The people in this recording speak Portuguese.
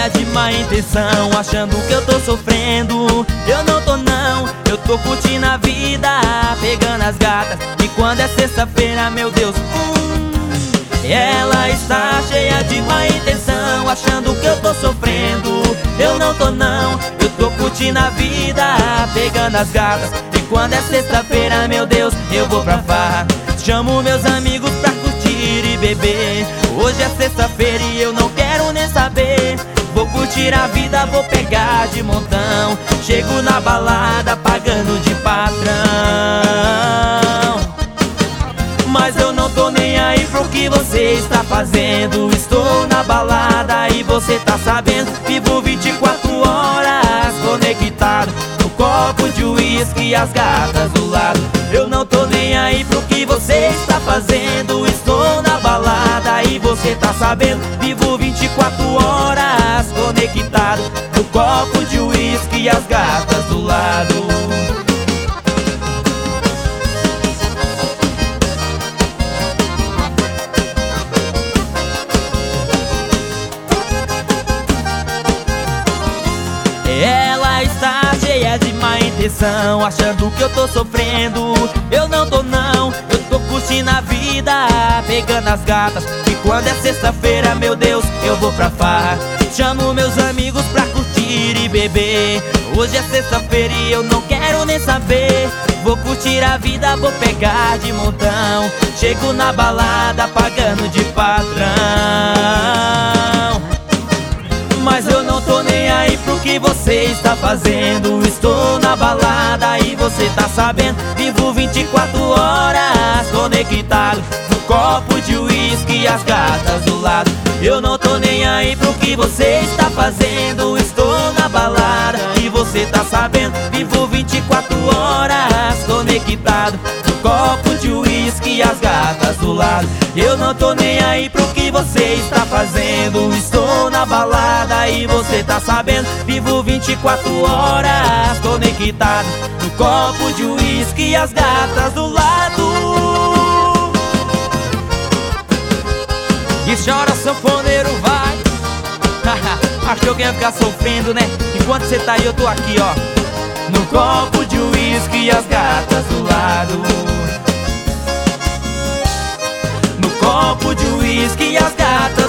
cheia de má intenção, achando que eu tô sofrendo. Eu não tô não, eu tô curtindo a vida, pegando as gatas. E quando é sexta-feira, meu Deus, ela está cheia de má intenção, achando que eu tô sofrendo. Eu não tô não, eu tô curtindo a vida, pegando as gatas. E quando é sexta-feira, meu Deus, eu vou pra farra. Chamo meus amigos pra curtir e beber. Hoje é sexta-feira e eu não quero nem saber. Vou curtir a vida, vou pegar de montão. Chego na balada pagando de patrão. Mas eu não tô nem aí pro que você está fazendo. Estou na balada e você tá sabendo. Vivo 24 horas conectado no copo de uísque e as gatas do lado. Eu não tô nem aí pro que você está fazendo. Estou na balada e você tá sabendo. Vivo 24 horas conectado no copo de uísque e as gatas do lado. Ela está cheia de má intenção, achando que eu tô sofrendo. Eu não tô não, eu tô curtindo a vida, pegando as gatas. E quando é sexta-feira, meu Deus, eu vou pra farra. Chamo meus amigos pra curtir e beber. Hoje é sexta-feira e eu não quero nem saber. Vou curtir a vida, vou pegar de montão. Chego na balada pagando de patrão. Mas eu não tô nem aí pro que você está fazendo. Estou na balada e você tá sabendo. Vivo 24 horas conectado no copo de uísque e as gatas do lado. Eu não tô nem aí pro que você está fazendo. Estou na balada e você tá sabendo. Vivo 24 horas conectado no copo de uísque e as gatas do lado. Eu não tô nem aí pro que você está fazendo. Estou na balada e você tá sabendo. Vivo 24 horas conectado no copo de uísque e as gatas do lado. E chora, sanfoneiro, vai. Achou que ia ficar sofrendo, né? Enquanto você tá aí, eu tô aqui, ó, no copo de uísque e as gatas do lado. No copo de uísque e as gatas